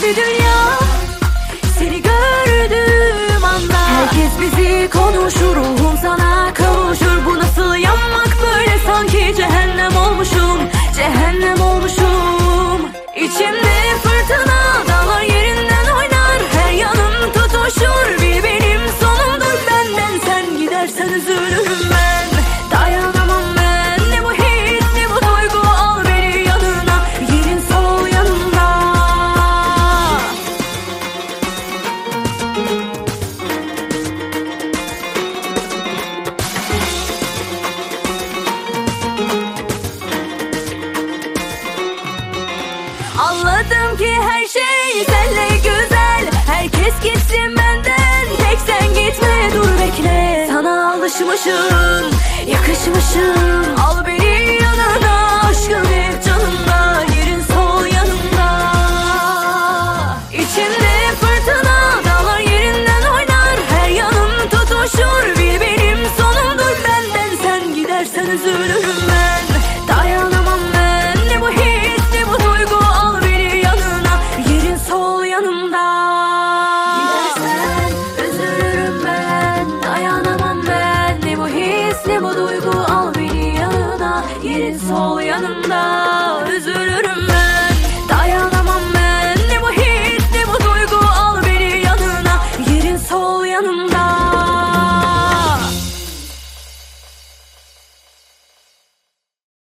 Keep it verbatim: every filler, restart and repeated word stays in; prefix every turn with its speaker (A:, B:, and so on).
A: bir dünya seni gördüğüm anda. Herkes bizi konuşur, ruhum sana kavuşur. Bu nasıl yanmak böyle, sanki cehennem olmuşum, cehennem olmuşum. İçimde fırtına, dağlar yerinden oynar, her yanım tutuşur. Bir benim sonumdur, benden sen gidersen üzülürüm ben. Dayanamam ben, ne bu his ne bu duygu, al beni yanına, yerin sol yanımda. Anladım ki her şey senle güzel, herkes gitsin benden, tek sen gitme, dur bekle. Sana alışmışım, yakışmışım, al beni yanına, aşkım hep canımda, yerin sol yanımda. İçimde fırtına, dağlar yerinden oynar, her yanım tutuşur. Bir benim sonumdur, benden sen gidersen üzülürüm ben. Dayanamam ben, ne bu his ne bu duygu, al beni yanına, yerin sol yanımda.